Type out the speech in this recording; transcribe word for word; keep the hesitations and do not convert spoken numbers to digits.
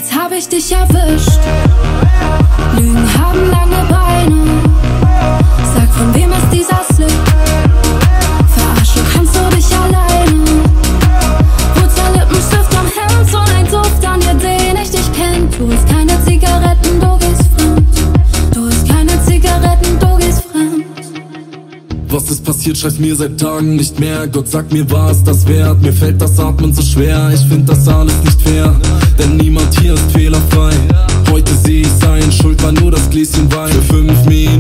jetzt hab ich dich erwischt. Lügen haben lange Beine. Sag, von wem ist dieser Slip? Verarschen kannst du dich alleine. Roter Lippenstift am Hemd und ein Duft an dir, den ich dich kenn. Du hast keine Zigaretten, du gehst fremd. Du hast keine Zigaretten, du gehst fremd. Was ist passiert, schreib's mir seit Tagen nicht mehr. Gott, sag mir, war es das wert? Mir fällt das Atmen so schwer. Ich find das alles nicht fair, denn niemand hier ist fehlerfrei. Heute seh ich sein, Schuld war nur das Gläschen Wein. Für fünf Millionen